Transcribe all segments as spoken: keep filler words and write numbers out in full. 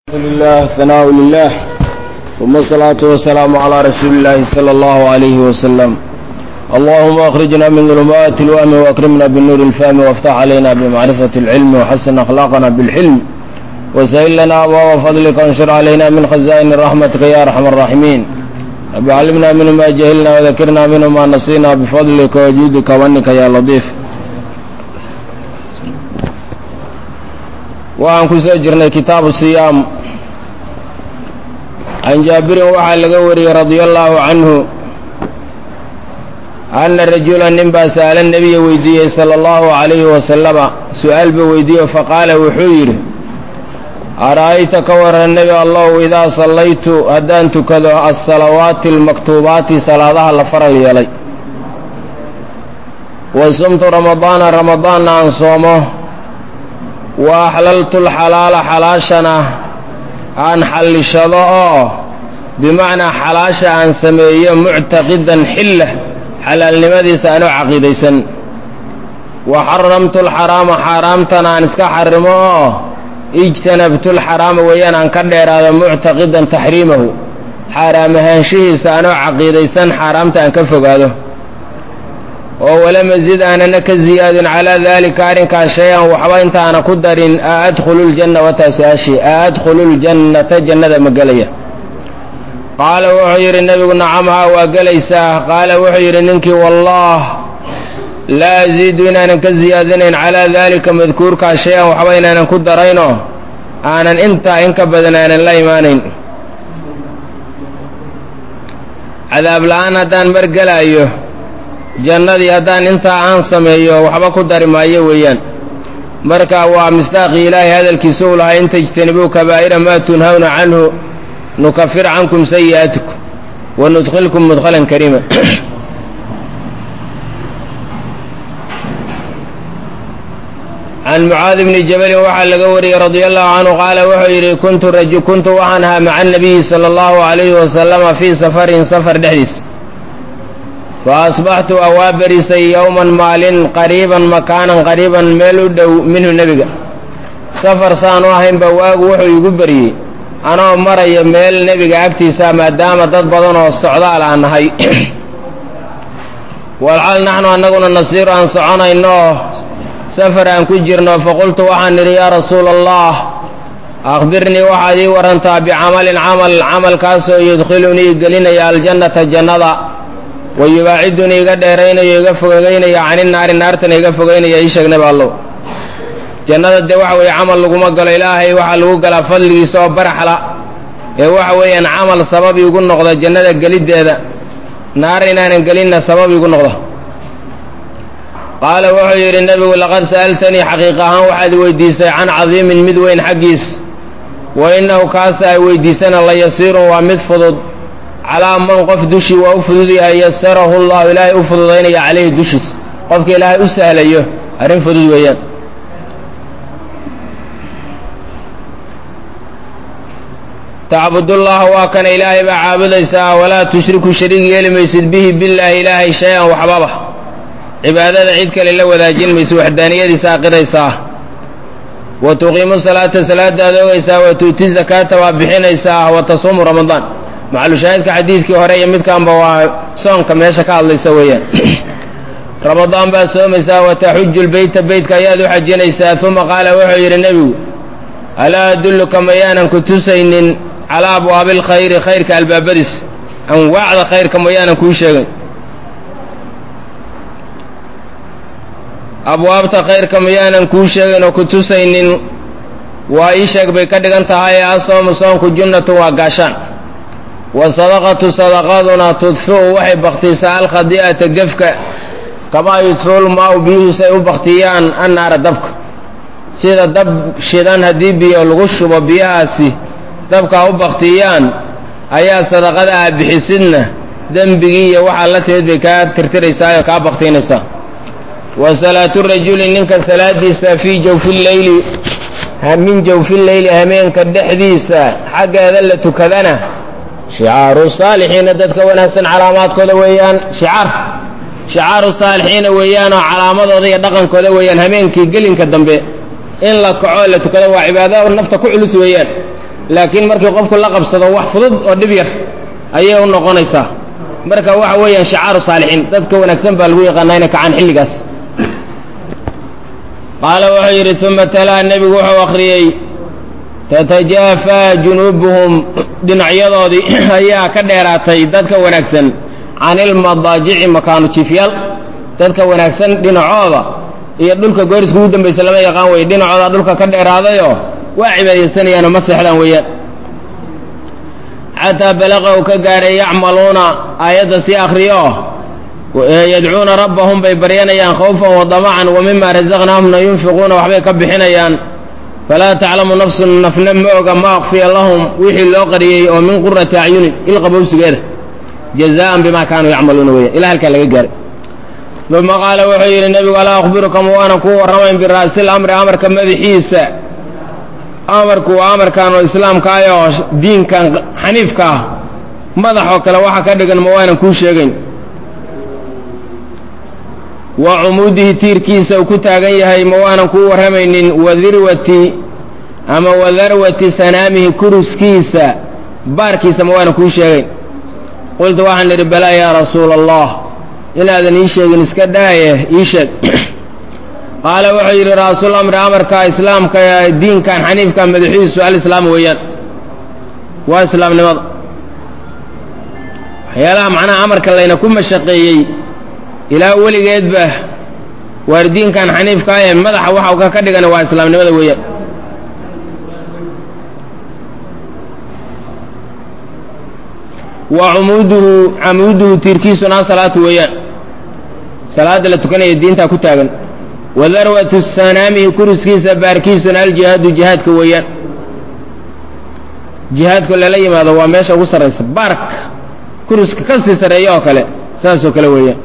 الحمد لله ثناء لله ثم الصلاة والسلام على رسول الله صلى الله عليه وسلم. اللهم أخرجنا من ظلمات الوهم وأكرمنا بالنور الفهم وافتح علينا بمعرفة العلم وحسن أخلاقنا بالحلم وسهل لنا أبواب فضلك وانشر علينا من خزائن رحمتك يا أرحم الراحمين. رب علمنا منه ما جهلنا وذكرنا منه ما نسينا بفضلك وجودك وأنك يا لطيف. وعن كسجرنا كتاب الصيام عن جابر وحال لقوري رضي الله عنه أن الرجل النبا سأل النبي ويديه صلى الله عليه وسلم سؤال بويديه فقال وحير أرأيت كور النبي الله إذا صليت أدانت كذا الصلوات المكتوبات صلاة لفرل يلي وصمت رمضان رمضان عن صومه وأحللت الحلال حلاشنا عن حل شضاء بمعنى حلاش عن سمية معتقدا حله حلال لماذا سألوا عقيديسا وحرمت الحرام حرامتنا عن اسك حرمه اجتنبت الحرام ويان عن كدير هذا معتقدا تحريمه حرام هانشيه سألوا عقيديسا حرامت عن كفق هذا ولم يزد أنا نك زياد على ذلك أرنك شيئا وحبا انت أنا قدر أدخل الجنة وتساشي أدخل الجنة جنة مقالية. قال وحير النبي نعمها وقليساه قال وحير إنك والله لا أزيد أنا نك زياد على ذلك مذكورك شيئا وحبا أنا قدرينه أنا انت إنك بدنا أنا لا إيمانين عذاب الآن دان مرقل أيوه jannadii haddaan intaa aan sameeyo waxba ku dari maayo weeyaan. marka waa misdaaqi ilaahay hadalkiisa uu lahaa inta ijtanibuu kabaa'ira maa tunhawna canhu nukafir cankum sayi'aatikum wa nudkhilkum mudkhalan kariima. can mucaad bni jabalin waxaa laga wariyey radia allahu canhu qaala wuxuu yidhi kuntu raju kuntu waxaan ahaa maca anabiyi sala allahu calayhi wasalama fii safarin safar dhexdiisa فأصبحت أوابرسي يوما مال قريبا مكانا قريبا ميلو دو منه نبيك سفر سانوهين بواق وحو يقبري أنا مري ميل نبيك أكتسا ما دام تضبطون والصعداء عن هاي والحال نحن أن نقول النصير أن صعنا إنه سفر أن كجرنا فقلت وحن يا رسول الله أخبرني وحدي ورنتا بعمل عمل عمل كاسو يدخلني قلنا يا الجنة الجنة ويباعدني قدرين يغفغين عن النار النار تنغفغين يشغنا بالله جنة الدواء ويعمل لكم قال إلهي وحلو قال فضلي سو برحلا waxa weeyaan amal sabab igu noqdo jannada galideeda naarina aan galina sabab igu noqdo qala wuxuu yiri nabigu laqad saaltani haqiiqahan waxaad weydiisay an azimin mid weyn xaqiis wa innahu kaasa weydiisana la yasiru wa mid fudud على من قف دشي وأفضل يسره الله إلهي أفضلين عليه دشيس قفك إلهي أسهل أيه أرين فضل ويان تعبد الله وكان إلهي بعابد إساء ولا تشرك شريك يلميسد به بالله إلهي شيئا وحبابه عبادة عيدك لله وذا جلميس وحدانية ساقر إساء وتقيم الصلاة صلاة دادو إساء وتؤتي الزكاة وابحين إساء وتصوم رمضان معلو شاهدك حديثك هرية مدكان بوا صوم كما يشكى الله يسويا رمضان باسوم إساء وتحج البيت بيتك يادو حجين إساء ثم قال وحير النبي ألا أدلك ميانا كتسين على أبواب الخير خيرك البابدس أن وعد خيرك ميانا كوشيغن أبواب خيرك ميانا كوشيغن وكتسين وإيشك بكدغن تهاي أصوم صوم كجنة وقاشان وصدقة صدقاتنا تدفع وحي باغتساء الخطيئة قفك كما يدفع الماء به سيء باغتيان النار دبك سيدا دب شيدان هديبي والغش وبياسي دبك أو باغتيان أيا صدقاتها بحسنة دنبقية وحالته بكا ترتريسا وكا باغتينسا وصلاة الرجل إنك صلاة في جوف الليل من جوف الليل همين كالدحديسة حق ذلة كذنة شعار الصالحين ددك وناسن علامات كذا ويان شعار شعار الصالحين ويان علامات ضي دقن كذا ويان همين كي قلن كدنبه إن لك عولة كذا وعبادة والنفط كعلس ويان laakiin markii qofku la qabsado wax fudud oo dhib yar ayay u noqonaysaa marka waxa weeyaan shicaaru saalixiin dadka wanaagsan baa lagu yaqaanaa inay kacaan xilligaas qaala wuxuu yidhi uma talaa nebigu wuxuu akhriyey tatajaafaa junuubuhum dhinacyadoodii ayaa ka dheeraatay dadka wanaagsan can ilmadaajici makaanu jiifyaal dadka wanaagsan dhinacooda iyo dhulka gooriska ugu dambaysa lama yaqaan weye dhinacooda dhulka ka dheeraadayoo waa cibaadaysanayaanoo ma seexdaan weeyaan xataa balaqa uu ka gaadhay yacmaluuna aayadda sii akhriyo yadcuuna rabbahum bay baryanayaan khawfan wadamacan wa mima rasaqnaahumna yunfiquuna waxbay ka bixinayaan falaa taclamu nafsun nafna ma oga ma akfiya lahum wixii loo qariyey oo min qurati acyunin ilqabowsigeeda jazaan bimaa kaanuu yacmaluuna weya ilaa halkaa laga gaaray uma qaala wuxuu yidhi nebigu alaa akhbiruka ma waanan kuu warramayn bira'si lamri amarka madaxiisa amarku waa amarkan oo islaamkaay oo diinkan xaniifka ah madaxoo kale waxa ka dhigan ma waanan kuu sheegayn wa cumuudihi tiirkiisa uu ku taagan yahay ma waanan kuu warramaynin wadirwati ama wadarwati sanaamihi kuruskiisa baarkiisa ma waanan kuu sheegayn qultu waxaan idhi balaa yaa rasuula allah inaadan ii sheegin iska dhaaye ii sheeg qaala wuxuu yidhi ra'sul amri amarka islaamka diinkan xaniifka madaxiisu alislaam weeyaan waa islaamnimada waxyaalaha macnaha amarka layna ku mashaqeeyey ilaa weligeedba waar diinkan xaniifka ee madaxa waxa uu ka dhigan waa islaamnimada weeyaan wa cumuuduhu camuuduhu tiirkiisuna salaatu weeyaan salaada la tukanaya diinta ku taagan wadarwatu sanaamihi kuriskiisa baarkiisuna aljihaadu jihaadka weeyaan jihaadku lala yimaado waa meesha ugu sarraysa baarka kuriska ka sii sarreeya oo kale saasoo kale weeyaan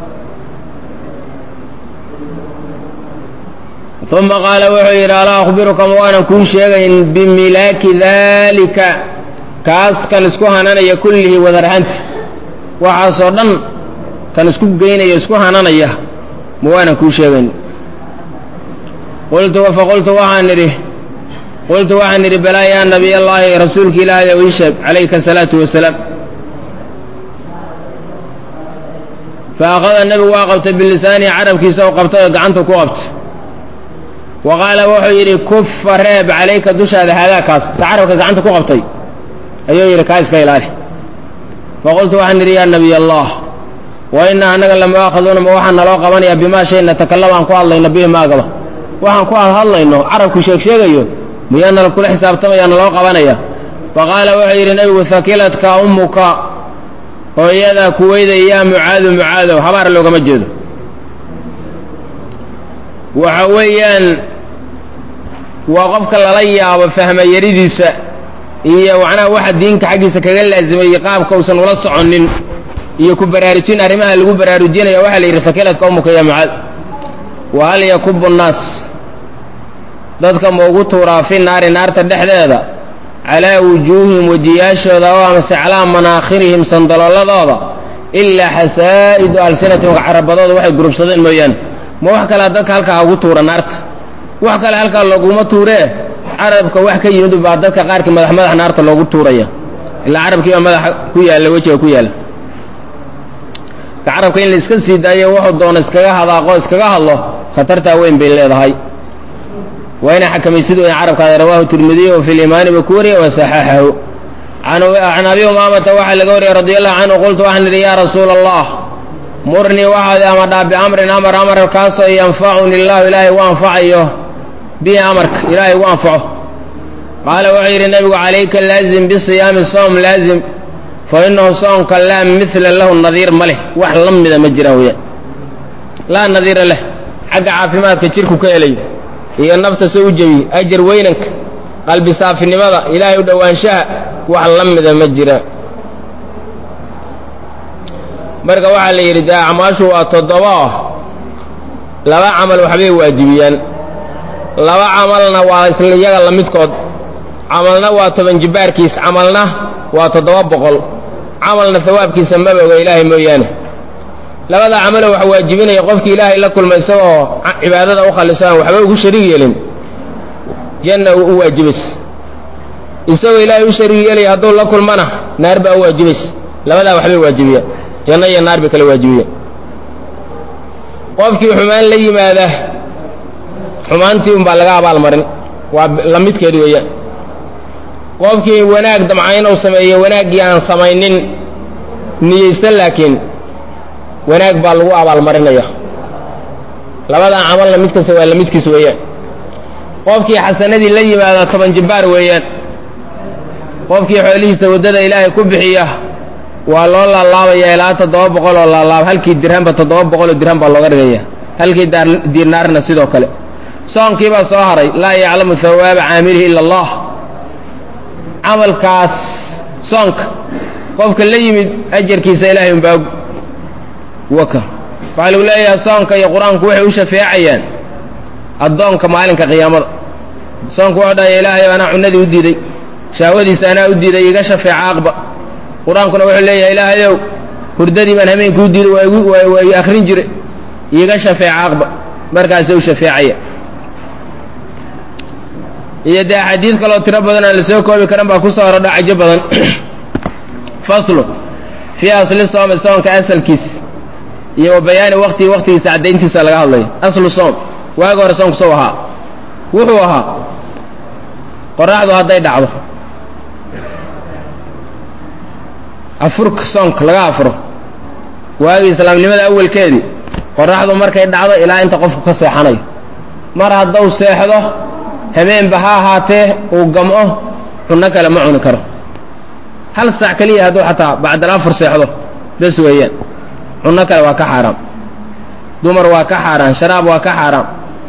uma qaala wuxuu yidhi alaa akhbiruka ma waanan kuu sheegayn bimilaaki daalika kaas kan isku hananaya kullihi wadarhanti waxaasoo dhan kan isku geynaya isku hananaya ma waanan kuu sheegayn qultu faqultu waxaan idhi qultu waxaan idhi balaa yaa nabiy allaahi rasuulka ilaahay ow ii sheeg calayka asalaatu wasalaam fa akhada nebigu waa qabtay bilisaanihi carabkiisa oo qabtay oo gacanta ku qabtay wa qaala wuxuu yidhi kufa reeb calayka dushaada haadaakaas ta carabka gacanta ku qabtay ayuu yidhi kaa iska ilaali faqultu waxaan idhi yaa nabiy allah wa inaa annaga lamu'aakhaduuna ma waxaan naloo qabanayaa bimaa shay natakallama aan ku hadlayno bihi maagaba waxaan ku hadlayno carabku sheeg sheegayo miyaa nala kula xisaabtamaya naloo qabanaya faqaala wuxuu yidhi nebigu hakiladka ummuka hooyadaa kuweyda yaa mucaadu mucaadow habaar loogama jeedo waxa weeyaan waa qofka lala yaabo fahma yaridiisa iyo macnaha waxa diinka xaggiisa kaga laazimayey qaabka uusan ula soconin iyo ku baraarujin arrimaha lagu baraarujinaya waxaa la yidhi hakiladka ummuka yaa mucaad wa hal yakubu nnaas dadka ma ugu tuuraa fi naari naarta dhexdeeda calaa wujuuhihim wejiyaashooda oo amase calaa manaakhirihim sandaloladooda ilaa xasaa'idu alsinatihim carabadooda waxay gurubsadeen mooyaane ma wax kalea dadka halkaa ugu tuura naarta wax kale halkaa looguma tuuree carabka wax ka yimid baa dadka qaarkii madax madax naarta loogu tuuraya ilaa carabkii baa madaxa ku yaalla wejiga ku yaalla carabka in la iska sii daayo wuxuu doono iskaga hadaaqo iskaga hadlo khatartaa weyn bay leedahay waa inay xakamaysid weyn carabkaada rawaahu tirmidiy oo fi liimaani ba ku wariya wa saxaxahu can abi umaamata waxaa laga wariyey radi allahu canhu qultu waxaan idhi yaa rasuula allah murnii waxaad amadhaa biamrin amar amarkaasoo yanfacuni illahu ilaahay u anfacayo bihi amarka ilaahay ugu anfaco qaala wuxuu yidhi nebigu calayka laazim bisiyaami soom laazim fa inahu soomka laa mila lahu nadiir ma leh wax la mida ma jiraan weyaan laa nadiira leh xagga caafimaadka jirku ka helay iyo nafta soo u jebiye ajar weynanka qalbi saafinimada ilaahay u dhowaanshaha wax la mida ma jiraan marka waxaa la yidhi dee acmaashu waa toddoba laba camal waxbay waajibiyaan laba camalna waa isla iyaga la midkood camalna waa toban jibaarkiis camalna waa toddoba boqol camalna hawaabkiisa maba oga ilaahay mooyaane labada camalo waxa waajibinaya qofkii ilaahay la kulmay isagoo cibaadada u khaliso aan waxba ugu shariig yeelin janna u waajibays isagoo ilaahay u shariig yeelaya hadduu la kulmana naar baa u waajibaysa labadaa waxbay waajibiyaan janno iyo naar bay kala waajibiyeen qofkii xumaan la yimaada xumaantii unbaa laga abaalmarin waa la midkeed weeyaan qofkii wanaag damca inuu sameeyo wanaaggii aan samaynin niyeysan laakiin wanaag baa lagu abaalmarinaya labadaa camalna mid kasta waa la midkiis weeyaan qofkii xasanadii la yimaada toban jibbaar weeyaan qofkii xoolihiisa waddada ilaahay ku bixiya waa loo laalaabaya ilaa toddoba boqol oo laalaab halkii dirhanba toddoba boqol oo dirhan baa looga dhigaya halkii diinaarna sidoo kale soonkii baa soo haray laa yaclamu hawaaba caamilihi ila allah camalkaas soonka qofka la yimid ajarkiisa ilaahay unbaa og waka waxaa lagu leeyahay soonka iyo qur-aanku waxay u shafeecayaan addoonka maalinka qiyaamada soonku wuxuu dhahaya ilaahay anaa cunadii u diiday shahwadiisa anaa u diiday iga shafeeca aqba qur-aankuna wuxuu leeyahay ilaahayow hurdadii baan habeenkii u diiday waa i akrin jire iga shafeeca aqba markaasay u shafeecaya iyo dee axaadiid kaloo tiro badan aan la soo koobi karan baa ku soo horodha cajo badan faslu fii asli soome soonka asalkiis iyo wa bayaani waqtii waqtigiisa caddayntiisa laga hadlayo aslu soom waagi hore soonku soo ahaa wuxuu ahaa qoraxdu hadday dhacdo afurka soonka laga afuro waagii islaamnimada awalkeedii qoraxdu markay dhacdo ilaa inta qofku ka seexanayo mar hadduu seexdo habeenba ha ahaatee uu gam'o cunno kale ma cuni karo hal saac keliya hadduu xataa bacdal afur seexdo bes weeyaan cunno kale waa ka xaaraam dumar waa ka xaaraan sharaab waa ka xaaraam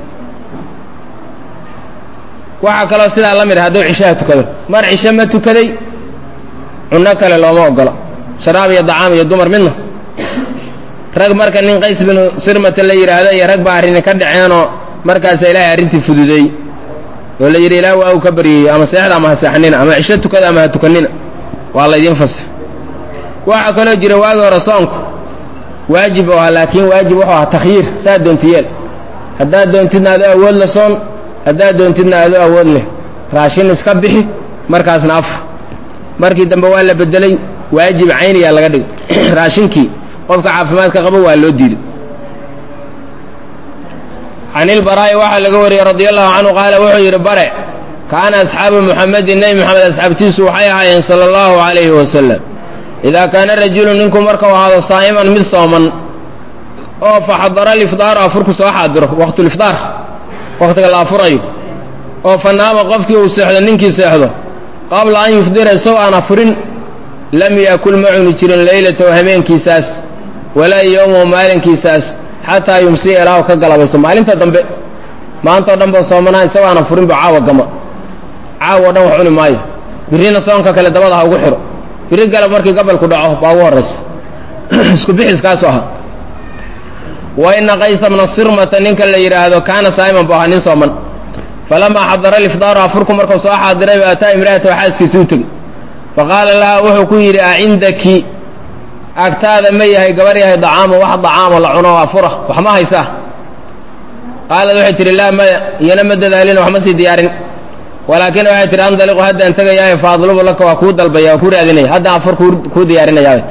waxaa kaloo sidaa la mid a hadduu cishaha tukado mar cisho ma tukaday cunno kale looma ogolo sharaab iyo dacaam iyo dumar midna rag marka nin qays binu sirmata la yidhaahdo iyo rag baa arrini ka dhaceenoo markaasa ilaahay arrintii fududeey oo la yidhi ilaah waa uu ka baryayey ama seexda ama ha seexanina ama cisho tukada ama ha tukanina waa laydiin fasax waxaa kaloo jira waagi hore soonku waajib oo ah laakiin waajib wuxuu ahaa takhyiir saa doonti yeel haddaad doontidna adoo awood la soon haddaad doontidna adoo awood leh raashin iska bixi markaasna afur markii dambe waa la bedelay waajib cayniyaa laga dhigay raashinkii qofka caafimaadka qabo waa loo diiday can ilbaraa'i waxaa laga wariyey radia allahu canhu qaala wuxuu yidhi bare kaana asxaabu muxamedin nebi moxamed asxaabtiisu waxay ahaayeen sala allahu calayhi wasalam idaa kaana rajulu ninku markau ahaado saa'iman mid sooman oo faxadara alifdaaru afurku soo xaadiro waqtulifdaar wakhtiga la afurayo oo fa naama qofkii uu seexdo ninkii seexdo qabla an yufdira isaw aan afurin lam yaakul ma cuni jirin leylatahu habeenkiisaas walaa yowmahu maalinkiisaas xataa yumsiya ilaahu ka galabayso maalinta dambe maantao dhan boo soomanaa isagoo aan afurin buu caawa gama caawo dhan wax cuni maayo birrina soonka kale dabada ha ugu xidho birri galab markii gabalku dhaco baa ugu horraysa isku bixiskaasu ahaa wa ina qaysa bna sirmata ninka la yidhaahdo kaana saa'iman buu ahaa nin sooman falamaa xadara alifdaaru afurku markuu soo xaadiray ba ataa imra'atahu xaaskiisii u tegey faqaala laha wuxuu ku yidhi acindaki agtaada ma yahay gabar yahay dacaamo wax dacaamo la cuno afura wax ma haysaa qaalad waxay tihi laa maya iyana ma dadaalin wax ma sii diyaarin walaakin waxay tihi andaliqu haddaan tegayaaye faadlubu laka waa kuu dalbaya waa kuu raadinaya haddaan afur kuu diyaarinayaa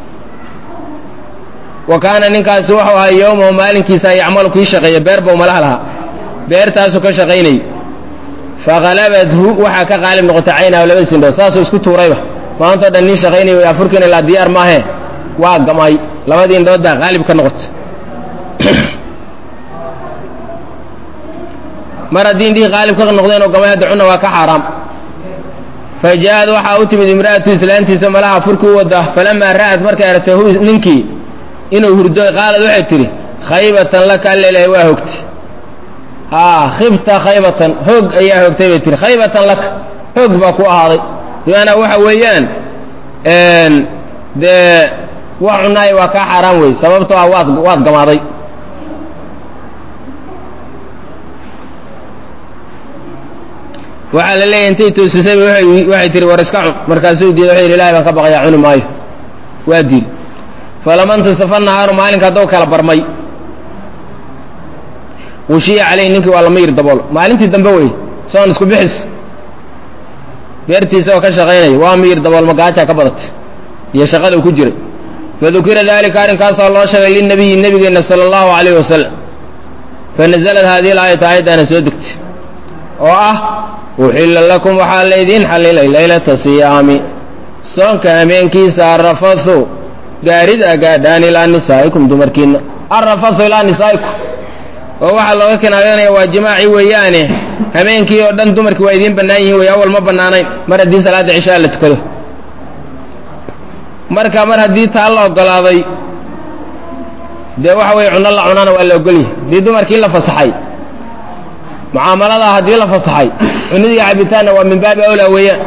wa kaana ninkaasi wuxuu ahaa yowmahu maalinkiisa yacmalu kii shaqeeya beer bau malaha lahaa beertaasuu ka shaqaynayay faqalabathu waxaa ka qaalib noqotay caynahu labadiis indhood saasuu isku tuurayba maantao dhan nin shaqaynaya way afurkiina ilaa diyaar maahee waa gamay labadii indhood baa qaalib ka noqotay mar haddii indhihii qaalib ka noqdeenoo gamay hadda cunna waa ka xaaraam fa ja'ad waxaa u timid imra'atu islaantiisa malaha afurkii u wada falamaa ra'at markay aragtay hu ninkii inuu hurdo qaalad waxay tidhi khaybatan laka alla ilaahay waa hogtay haa khibta khaybatan hoog ayaa hoogtay bay tihi khaybatan laka hoog baa ku ahaaday bimaanaa waxa weeyaan dee wax cunaaya waa kaa xaaraan wey sababtoo ah waad waad gamaaday waxaa la leeyahy intay toosisayba waxay tihi war iska cun markaasuu diiday wuxuu yidhi ilahay baan ka baqayaa cuni maayo waa diiday falama intasafa nahaaru maalinka haddou kala barmay wushiya caleyh ninkii waa lama yir daboolo maalintii dambe wey soon isku bixis beertiisa oo ka shaqaynaya waa miyir dabool magaaja ka badatay iyo shaqada ku jiray fadukira dalika arrinkaas oo loo sheegay linnabiy nabigeena sallallahu alayhi wasallam fanazalad hadhihi al-ayat ayatan soo degtay oo ah uhilla lakum waxa leedin halilay laylata siyaami soonka ameenkiisa arrafathu gaarida gaadhaan ila nisaikum dumarkiina arrafathu ila nisaikum oo waxa looga keenayaa waa jimaaci weeyaane habeenkii oo dhan dumarkii waa idin banaan yihiin way awal ma banaanayn mar haddii salaada cishaa la tukado marka mar haddii taa la ogolaaday dee waxa weeye cunno la cunana waa la ogolyahay haddii dumarkii la fasaxay mucaamalada haddii la fasaxay cunidii cabitaanna waa min baabi awlaa weeyaan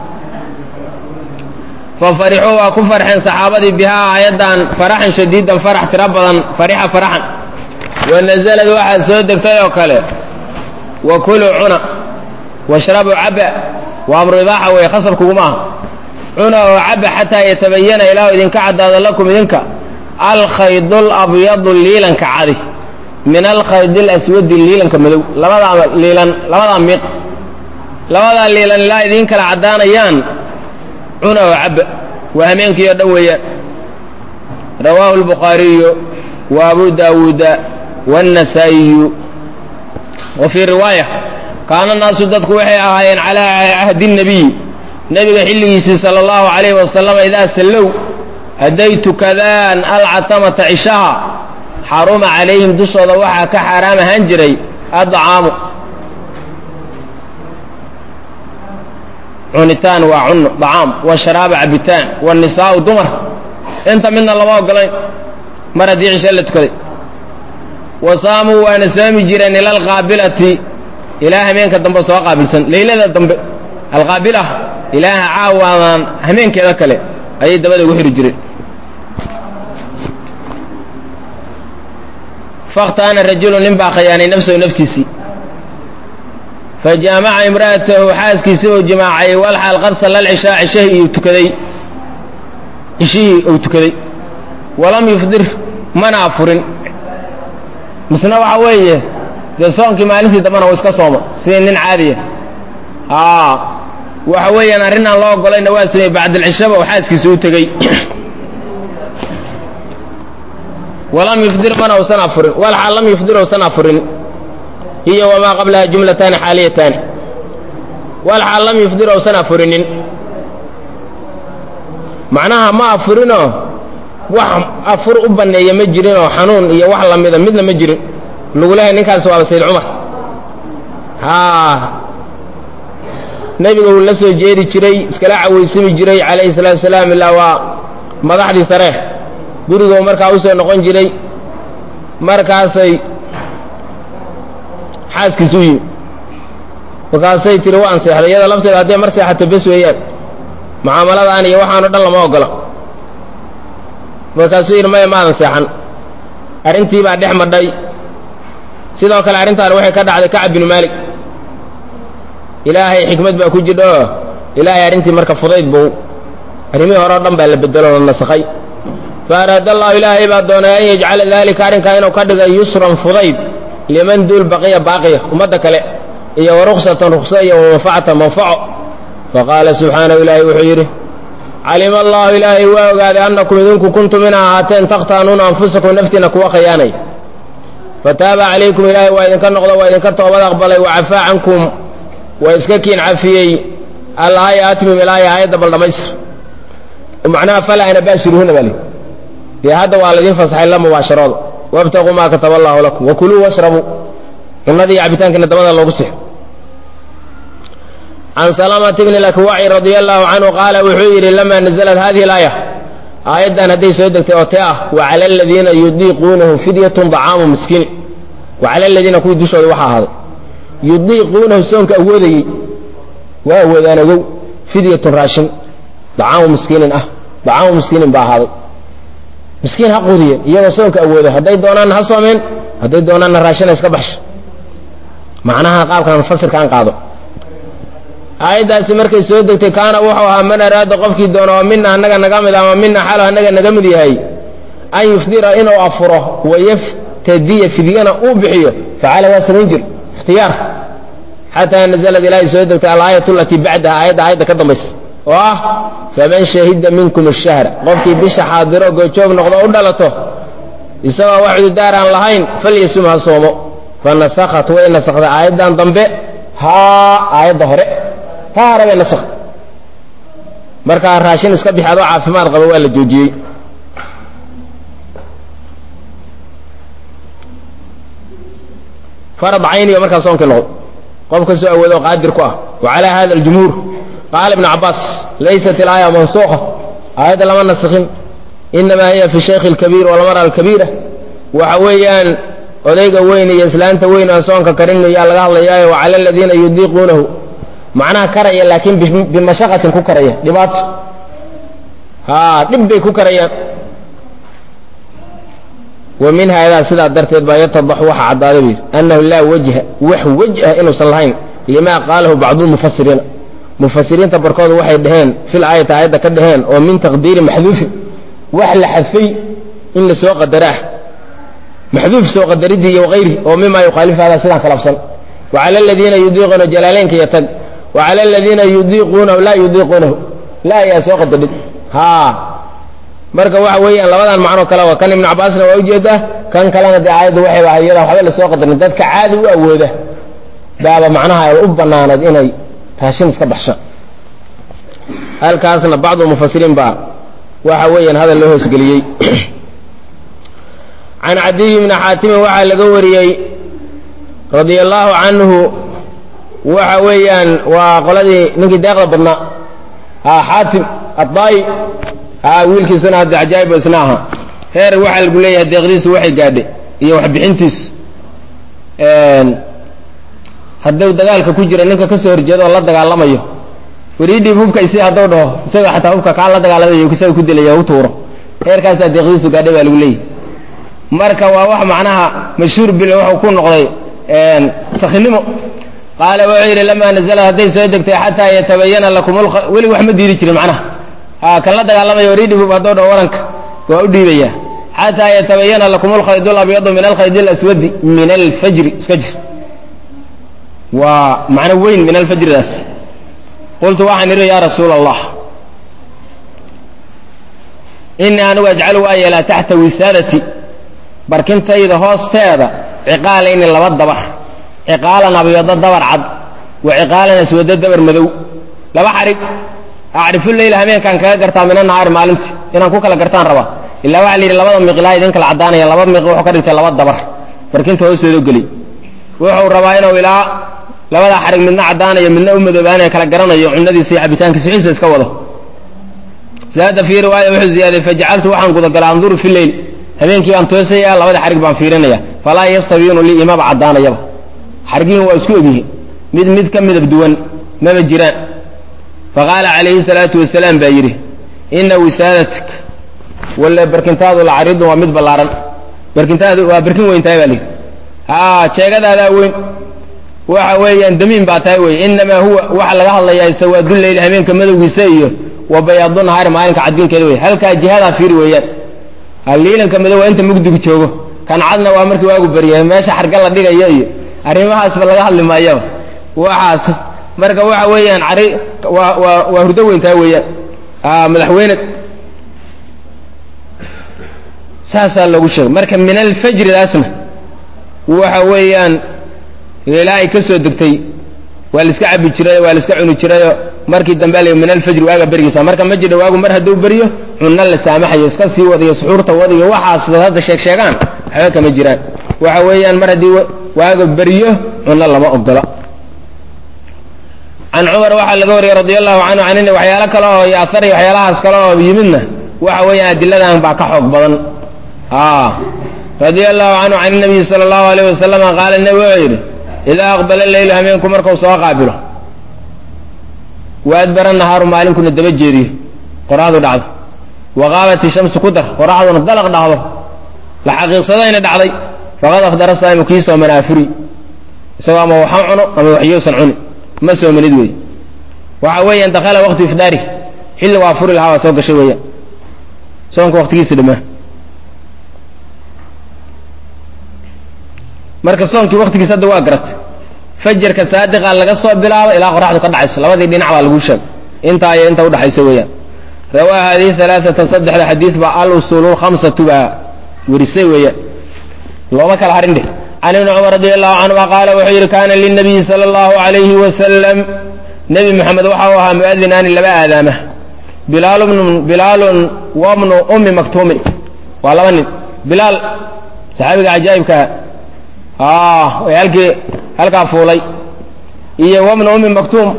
fafarixuu waa ku farxeen saxaabadii bihaa aayadan faraxan shadiidan farax tira badan farixa faraxan wanazalad waxaa soo degtay oo kale wakuluu cuna washrabuu caba waa amru ibaaxa weeye khasab kuguma aha cuna oo caba xataa yatabayana ilaahu idinka caddaado lakum idinka alkhayd alabyadu liilanka cadi min alkhayd alaswadi liilanka madow labadaa liilan labadaa miiq labadaa liilan ilaa idin kala caddaanayaan cuna oo caba waa hameenkii oo dhan weeyaan rawaahu albukhaariyu wa abu daawuuda waannasaa'iyu wa fii riwaaya kaana naasu dadku waxay ahaayeen calaa cahdi nnabiy nebiga xilligiisii sala allahu calayhi wasalama idaa sallow hadday tukadaan alcatamata cishaha xaruma calayhim dushooda waxaa ka xaaraam ahaan jiray adcaamu cunitaan waa cunno dacaam washaraaba cabitaan waannisaa'u dumar inta midna lama ogolayn mar haddii cisho la tukaday wa saamuu waana soomi jireen ila alqaabilati ilaa hameenka dambe soo qaabilsan leylada dambe alqaabila ilaaha caawaadan hameenkeeda kale ayay dabada ugu xiri jireen fakhtaana rajulu nin baa khayaanay nafsahu naftiisii fajaamaca imra'atahu xaaskiisii uu jimaacay walxaal qad salla alcishaa cishahii uu tukaday cishihii uu tukaday walam yufdir mana afurin misna waxa weeye dee soonkii maalintii dambana uu iska sooma sidii nin caadiya aa waxa weeyaan arrin aan loo ogolayna waa samey bacdalcishaba oo xaaskiisa u tegey walam yufdir mana usan afurin walxaal lam yufdir usan afurin hiya wamaa qablaha jumlataani xaaliyataani walxaal lam yufdir usan afurinin macnaha ma afurinoo wax afur u banneeya ma jirinoo xanuun iyo wax lamida midna ma jirin lagulahay ninkaas waaba sayd cumar haa nebiga uu la soo jeedi jiray iskala cawaysami jiray calayhi salaatu wasalaam ilaa waa madaxdii saree guriguu markaa u soo noqon jiray markaasay xaaskiisu u yimi markaasay tiri waan seexday iyada lafteeda hadday mar seexato bes weeyaan mucaamaladaaan iyo waxaanoo dhan lama ogola markaasuu yidhi maya maadan seexan arrintii baa dhex madhay sidoo kale arrintaan waxay ka dhacday kacab binu maalik ilaahay xikmad baa ku jidha oo ilaahay arrintii marka fudayd buu arrimihii hore o dhan baa la bedelo la nasakhay fa araada allahu ilaahay baa doonay an yajcala daalika arrinkaa inuu ka dhigay yusran fudayd liman duul baqiya baaqiya ummadda kale iyo waruksatan rukso iyo wamanfacatan manfaco faqaala subxaanahu ilaahay wuxuu yidhi calima allahu ilaahay waa ogaaday annakum idinku kuntum ina ahaateen takhtaanuuna anfusakum naftiina kuwa khayaanay fataaba calaykum ilaahay waa idinka noqdo waa idinka toobad aqbalay wacafaa cankum waa iska kiin cafiyey alaaya atmim ilaaya aayadda bal dhammaystir macnaha falaa ana baashiruhuna baa lii dee hadda waa laydin fasaxay la mubaasharooda wabtaquu maa kataba allahu lakum wakuluu washrabuu cunnadii iyo cabitaankiina dabada loogu sixo can salamata bni lakwaci radia allahu canhu qaala wuxuu yidhi lamaa naزlat hadihi اlaaya aayaddan hadday soo degtay oo tee ah wacala aladiina yudiiquunahu fidyatun dacaamu miskiin wacala aladiina kuwii dushooda waxaa ahaaday yudiiquunahu soonka awoodayey waa awoodaan ogow fidyatun raashin dacaamu miskiinin ah dacaamu miskiinin baa ahaaday miskiin ha quudiyeen iyagoo soonka awoodo hadday doonaanna ha soomeen hadday doonaanna raashina iska baxsho macnaha qaabkan fasirka aan qaado aayaddaasi markay soo degtay kaana wuxuu ahaa man araada qofkii doono oo mina annaga naga mid ama mina xalo annaga naga mid yahay an yufdira inuu afuro wayaftadiya fidyana uu bixiyo facala waa samayn jir ikhtiyaar xataa nazalad ilaahay soo degtay alaayatu alatii bacdaha aayadda aayadda ka dambaysa oo ah faman shahida minkum ashahra qofkii bisha xaadiro goojoog noqdo u dhalato isagoo wax cududaar aan lahayn falyasum ha soomo fanasakhat way nasakhday aayaddan dambe haa aayadda hore taa hore bay nasakh markaa raashin iska bixi adoo caafimaad qaba waa la joojiyey farad cayniga markaa soonkii noqdo qof ka soo awoodo qaadir ku ah wacalaa hada aljumhuur qaala ibnu cabbaas laysat ilaaya mansuuqa aayadda lama nasikhin inamaa hiya fi shaykhi alkabiir walmara alkabiira waxa weeyaan odayga weyn iyo islaanta weyn aan soonka karin yaa laga hadlayaayo wacala aladiina yudiiquunahu macnaha karaya laakiin bimashaqatin ku karaya dhibaato haa dhib bay ku karayaan wa min haadaa sidaa darteed baa yatadaxu waxa caddaaday bu yidhi annahu laa wajha wax wajha inuusan lahayn limaa qaalahu bacdulmufasiriina mufasiriinta barkooda waxay dhaheen fil aayati aayadda ka dhaheen oo min taqdiiri maxduufin wax la xadfay in la soo qadara ah maxduuf soo qadaridii iyo hayri oo mimaa yukhaalifu hada sidaan kalabsan wacala aladiina yudiiquuna jalaaleynka iyo tag wacala aladiina yudiiquunahu laa yudiiquunahu laa yaa soo qadarin haa marka waxa weeyaan labadan macnoo kale waa kan ibnu cabbaasna waa ujeedaa kan kalena dee aayaddu waxay ahay iyada waxba la soo qadarin dadka caadi u awooda baaba macnaha ay u bannaanayd inay raashin iska baxshaan halkaasna bacdu mufasiriin baa waxa weeyaan hadal loo hoosgeliyey can cadiy bni xaatimin waxaa laga wariyey radia allaahu canhu waxa weeyaan waa qoladii ninkii deeqda badnaa haa xaatim addaayi haa wiilkiisuna hadda cajaa'ib isna ahaa heer waxaa lagu leeyahay deeqdiisu waxay gaadhay iyo waxbixintiisu hadduu dagaalka ku jira ninka ka soo horjeeda oo la dagaalamayo wariidhiib hubka isi hadduu dhaho isaga xataa hubka kaa la dagaalamayo isaga ku dilaya u tuuro heerkaasaa deeqdiisu gaadhay baa lagu leeyahay marka waa wax macnaha mashhuur bil wuxuu ku noqday sakhinimo qaala wuxuu yidhi lamaa nazalad hadday soo degtay xataa yatabayana lakum weli wax ma diiri jirin macnaha haa kan la dagaalamayo wariidhiib hub hadduu dhaho waranka waa u dhiibayaa xataa yatabayana lakum alkhaydu alabyadu min alkhaydi alaswadi min alfajri iska jir waa macno weyn min alfajridaas qultu waxaan idhi yaa rasuula allah inii anigu ajcalu waa yeelaa taxta wisaadati barkintayda hoosteeda ciqaalayni laba dabar ciqaalan abyado dabar cad wa ciqaalan aswado dabar madow laba xarig acrifu leyla habeenkaan kaga gartaa min annahaari maalintii inaan ku kala gartaan rabaa ilaa waxaa la yidhi labada miqlaa idin kala caddaanaya laba miqi wuxuu ka dhigtay laba dabar barkinta hoosteeda geliy wuxuu rabaa inuu ilaa labadaa xarig midna caddaanayo midna u madoobaanayo kala garanayo cunadiisa iyo cabitaankiisa xiisa iska wado zaada fii riwaaya wuxuu ziyaaday fajacaltu waxaan gudagalay anduru fi leyl habeenkii baan toosaya labada xarig baan fiirinaya falaa yastabiinu lii imaba caddaanayaba xarigihin waa isku egyihiin mid mid ka midab duwan maba jiraan faqaala calayhi salaatu wasalaam baa yidhi ina wisaadatik walla barkintaadu lacaridun waa mid ballaaran barkintaadu waa barkin weyn tahay baa layidhi haa jeegadaadaa weyn waxa weeyaan damiin baa tahay wey inamaa huwa waxa laga hadlayaa sawaaduleyl habeenka madowgiisa iyo wa bayaadu nahaari maalinka caddiinkeeda wey halkaa jihadaa fiiri weeyaan haliilanka madow waa inta mugdigu joogo kan cadna waa markii waagu barya meesha xarga la dhigayo iyo arrimahaasba laga hadli maayo waxaas marka waxa weeyaan cari waa waa waa hurdo weyn tahay weeyaan madaxweyne saasaa loogu sheegay marka min alfajridaasna waxa weeyaan ilaahay ka soo degtay waa la iska cabi jiray waa la iska cuni jirayo markii dambe la min alfajr waaga barigiisa marka ma jiro waagu mar hadduu bariyo cunna la saamaxayo iska sii wadayo suxuurta wadayo waxaas hadda sheeg sheegaan waxba kama jiraan waxa weeyaan mar haddii waaga bariyo cunna lama ogola can cumar waxaa laga wariyey radia allahu canhu canini waxyaalo kale oo iyo athar iyo waxyaalahaas kale oo yimidna waxa weeyaan adiladan baa ka xoog badan radia allahu canhu can nabiyi sala allahu alayh wasalam qaala nabi wuxuu yidhi idaa aqbala leylu habeenku markuu soo qaabilo waadbara nahaaru maalinkuna daba jeediyo qoraxdu dhacdo waqaabat ishamsu ku dar qoraxduna dalaq dhacdo la xaqiiqsadayna dhacday faqad afdara saa'imu kii sooman aafuri isagoo ama waxaan cuno ama waxyousan cuni ma soomanid wey waxa weeyaan dakhala waqtu ifdaari xilli waa furi lahaa waa soo gashay weeyaan soonka waqtigiisa dhamaa marka soonkii waqtigiisa hadda waa garatay fajarka saadiqa laga soo bilaabo ilaa qoraxdu ka dhacayso labadii dhinac baa lagu sheegay inta ay inta u dhaxayso weeyaan rawaa hadhihi thalathata saddexda xadiis baa al-usulul khamsatu baa warisay weeyaan looma kala harin dheh can ibni cumar radi allahu canhuma qaala wuxuu yidhi kaana linabiyi sala allahu alayhi wasalam nebi moxamed waxa uu ahaa mu'adinaani laba aadaama bilaalun wabnu ummi maktuumin waa laba nin bilaal saxaabiga cajaa'ibkaa way halkii halkaa fuulay iyo wabnu ummi maktuum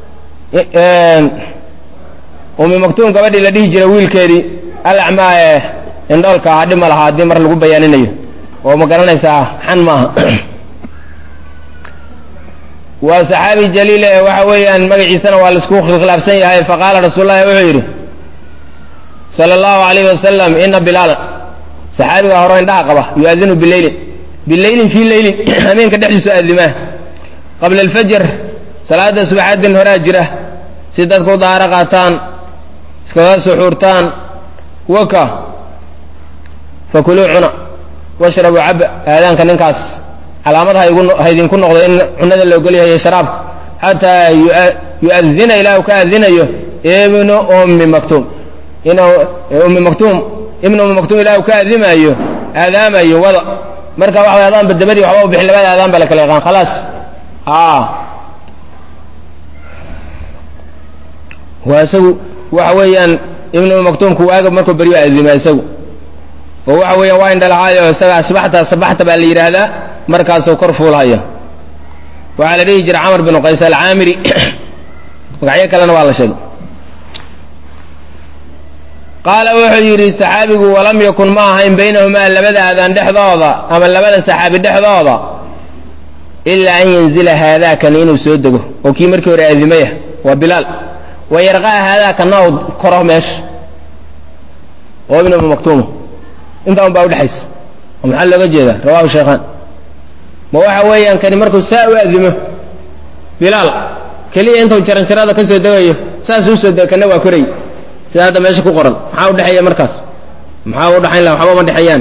ummi maktuum gabadhii la dhihi jiray wiilkeedii alacmaa ee indhoolka ahaa dhib ma lahaa haddii mar lagu bayaaninayo oo ma garanaysaa xan maaha waa saxaabi jaliil ee waxa weeyaan magaciisana waa laisku khilaafsan yahay faqaala rasuul lahi wuxuu yidhi sala allahu alayhi wasalam ina bilaala saxaabiga hore indhaha qaba yu'adinu bileylin bileylin fii leylin hameenka dhexdiisu aadimaa qabla alfajr salaada subaxaadin horaa jira si dadku u daaharo qaataan iskaga suxuurtaan waka fakuluu cuna washrabuu caba aadaanka ninkaas calaamad haydinku noqdo in cunada la ogol yahay sharaabka xataa yu'adina ilaa ka adinayo ibnu ummi maktuum ummi maktuum ibnu ummi maktuum ilaa ka adimayo aadaamayo wada marka waxa adaan badabadii waxba u bixin labada aadaan baa la kala yaqaan khalaas waa isagu waxa weeyaan ibnu ummi maktuumku waaga markuu baryo adima isagu oo waxa weeyaan waa indhalahaayo isaga asbaxta sabaxta baa la yidhaahdaa markaasuu kor fuulhayo waxaa la dhihi jira camar binu qays alcaamiri magacyo kalena waa la sheegay qaala wuxuu yidhi saxaabigu walam yakun ma ahayn baynahumaa labada aadaan dhexdooda ama labada saxaabi dhexdooda ilaa an yanzila haadaakani inuu soo dego oo kii markii hore aadimaya waa bilaal wa yarqaa haadaakana u koro meesha oo ibnu ummi maktuuma intaan baa udhexaysa oo maxaa looga jeedaa rawahu shaykhaan ma waxa weeyaan kani markuu saa u adimo bilaal keliya intuu jaranjarada ka soo degayo saas u soo dega kana waa koray sida hadda meesha ku qoran maxaa udhexeeya markaas maxaa u dhaxayn laha waxba ma dhexeeyaan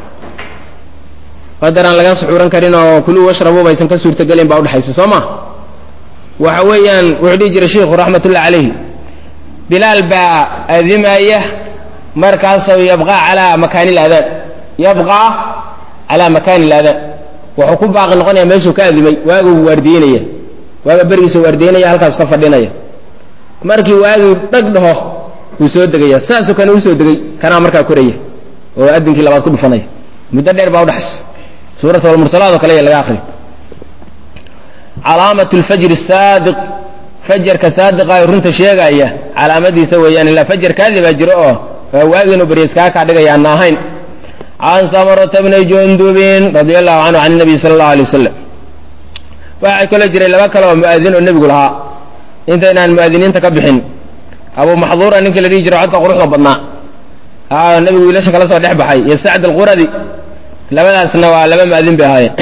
qadar aan laga suxuuran karin oo kuluu washrabu baysan ka suurtagelayn baa udhexaysa soo ma waxa weeyaan wuxuu dhihi jiray sheikhu raxmatullahi calayhi bilaal baa adimaya markaasoo yabqaa calaa makaani ilaadaan yabqaa calaa makaani ilaadaan wuxuu ku baaqi noqonaya meeshuu ka adimay waaguu waardiinaya waaga berigiisa waardiinaya halkaas ka fadhinaya markii waagii dhag dhaho wuu soo degaya saasuu kana usoo degay kanaa markaa koraya oo adinkii labaad ku dhufanaya muddo dheer baa udhaxaysa suurat almursalaad oo kale laga akriyo calaamat lfajri saadiq fajarka saadiqa ee runta sheegaya calaamadiisa weeyaan ilaa fajar kaadibaa jiro oo waagi inuu beriya iskaa kaa dhigaya ana ahayn can samarata bni jundubin radia allahu canhu can nabiy sala allahu alay wasalam waxaa kaloo jiray laba kale oo mu'adin oo nebigu lahaa intaynaan mu'adiniinta ka bixin abu maxduura ninkii la dhihi jiro codka quruxda badnaa nebigu wiilasha kala soo dhex baxay iyo sacd alquradi labadaasna waa laba mu'adin bay ahaayeen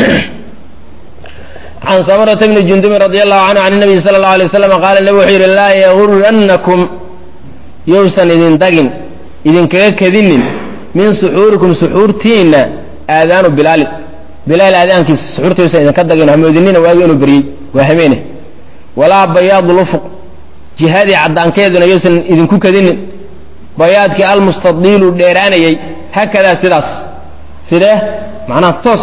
can samarata bni jundubin radia allahu canhu can nabiy sala allahu alay wasalam qaala nebigu wuxuu yidhi laa yagurannakum yousan idin dagin idinkaga kadinin min suxuurikum suxuurtiinna aadaanu bilaalin bilaal aadaankiisa suxuurtiisa idinka dagin hamoodinina waagi inuu beriyey waa hameene walaa bayaadu lufuq jihadii caddaankeeduna yousan idinku kadinin bayaadkii almustadiilu dheeraanayay hakadaa sidaas sidee macnaha toos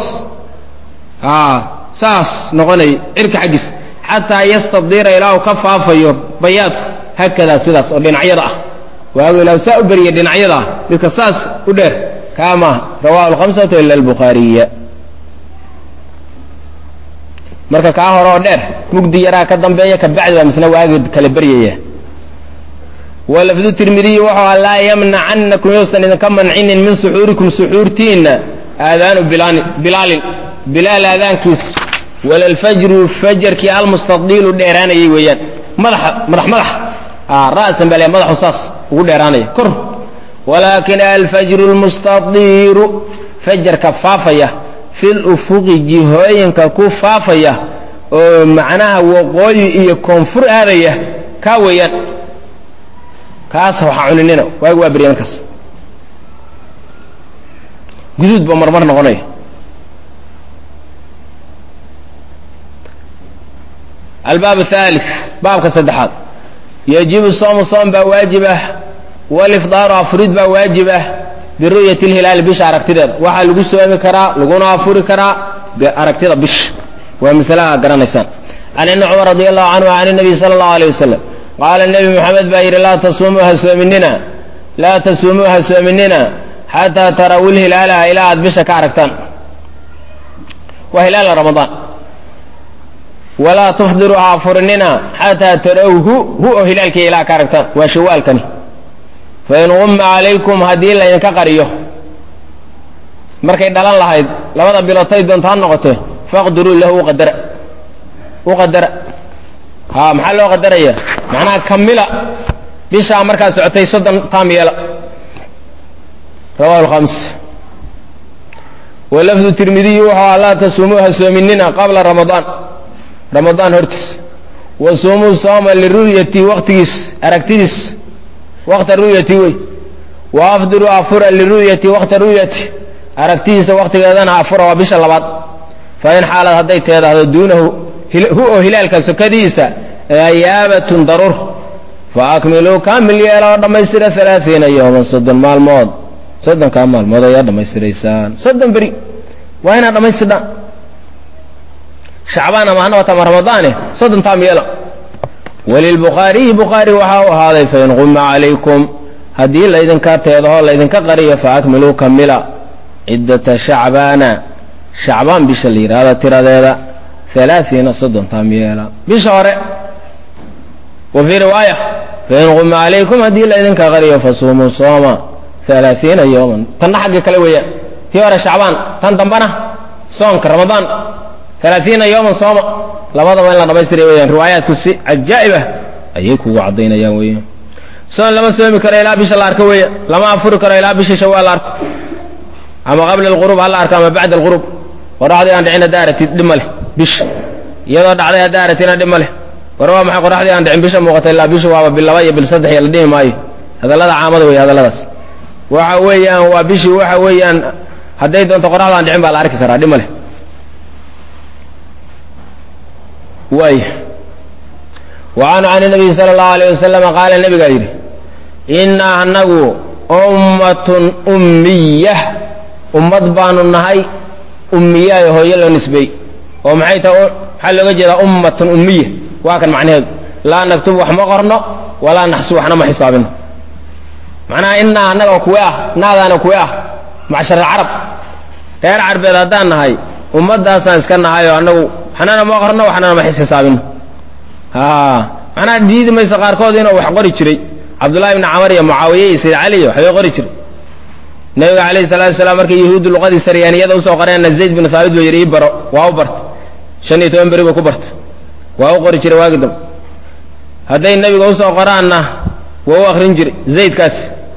saas noqonay cirka xaggiis xataa yastadiira ilaahu ka faafayo bayaadku hakadaa sidaas oo dhinacyada ah waagu ilaahu saa u beriyay dhinacyada ah midka saas u dheer kaa maaha rawahu alkhamsatu ila albukhaariya marka kaa hore oo dheer mugdi yaraa ka dambeeya ka bacdi baa misna waagi kala beryaya walafdu tirmidiyi wuxuu a laa yamnacannakum yousan idinka mancinin min suxuurikum suxuurtiinna aadaanu bilaalin bilaal aadaankiis wala alfajru fajarkii almustadiilu dheeraanayay weeyaan madaxa madax madax ra'san baa le madaxu saas ugu dheeraanaya kor walaakin alfajru almustadiiru fajarka faafaya fil ufuqi jihooyinka ku faafaya oo macnaha waqooyi iyo koonfur aadaya kaa weeyaan kaas waxaa cuninina waagi waa beriya markaas guduud ba marmar noqonaya الباب الثالث باب كصدحات يجب الصوم صوم بواجبه والإفطار أفرد بواجبه برؤية الهلال بش أركتده وحال لقو سوامي كرا لقونا أفوري كرا بأركتده بش ومثلا قرانيسان عن ابن عمر رضي الله عنه وعن النبي صلى الله عليه وسلم قال النبي محمد باير لا تصوموها سوامننا لا تصوموها سوامننا حتى تروا الهلال إلى عد بش كاركتان وهلال رمضان ولا تفضروا أفرننا حتى تروه هو هلالك إلى كاركتان وشوال كني فإن غم عليكم هدي لا ينكقريه markay dhalan lahayd labada bilootay doonta noqoto faqduru lahu qadara u qadara ha maxaa loo qadaraya macnaha kamila bisha markaa socotay soddon taam yeela rawahu al-khams wa lafdu tirmidhi wa la tasumuha suminina qabla ramadan ramadan hortis wa sumu sama liruyati waqtigis aragtidis waqta ruyati way wa afduru afura liruyati waqta ruyati aragtiisa waqtigeedana afura waa bisha labaad fa in xaalad haday teedaado duunahu huwa hilaalka sakadiisa ayaabatun darur fa akmilu kamil yeelo dhamaystira thalaathiina yawman soddon maalmood soddon ka maalmood ayaa dhamaystiraysaan soddon bari waa ina dhamaystira shacbaan ama hanwa tamar ramadaane soddon taam yeelo walil bukhari bukhari waxa uu ahaaday fa in qumma alaykum hadii la idinka teedo la idinka qariyo fa akmilu kamila عدة شعبان شعبان بشلير هذا ترى ذا ثلاثين صدن تاميلا بشهر وفي رواية فإن غم عليكم هدي إذن كغري فصوموا صوما ثلاثين يوما تنحق كلوية تيورا شعبان تنتمبنا صوم رمضان ثلاثين يوما صوما لماذا ما لنا بيسري ويان روايات كسي عجائبة أيكو وعضينا يوميا صوم لما سومي كرا إلا بش الله أركوية لما أفر كرا إلا بش شوال أركو أما قبل الغروب الله أركام بعد الغروب ورعدي عند عين دارتي دمله بش يضع عليها دارتنا دمله وروا مع قرعدي عند عين بش موقت إلا بش وابا باللواية بالصدح يلديه ماي هذا لا عامد ويا هذا لا بس وحويا وبش وحويا هديت أنت قرعدي عند عين بالأرك كرا دمله وي وعن عن النبي صلى الله عليه وسلم قال النبي قال إنا هنقو أمة أمية ummad baanu nahay ummiya hooyo la nisbay oo maxay tahay xal laga jeeda ummatun ummiya waa kan macnaheedu la naktub wax ma qorno wala naxsu waxna ma xisaabino macnaa inna anaga kuwa ah naadana kuwa ah macshar arab reer carbeed hadaan nahay ummadaasaan iska nahay oo anagu waxna ma qorno waxna ma xisaabino ha macnaa diid ma isqaarkood inuu wax qori jiray abdullah ibn amr iyo muawiya iyo sayyid ali waxay qori jiray nabiga alayhi salaatu wasalaam markii yahuudu luqadii saryaaniyada u soo qoreen zayd bin thabit buu yiri baro waa u bart shan iyo toban bari buu ku bart waa u qori jiray waagidam haday nabiga u soo qoraana waa u akhrin jiray zaydkaas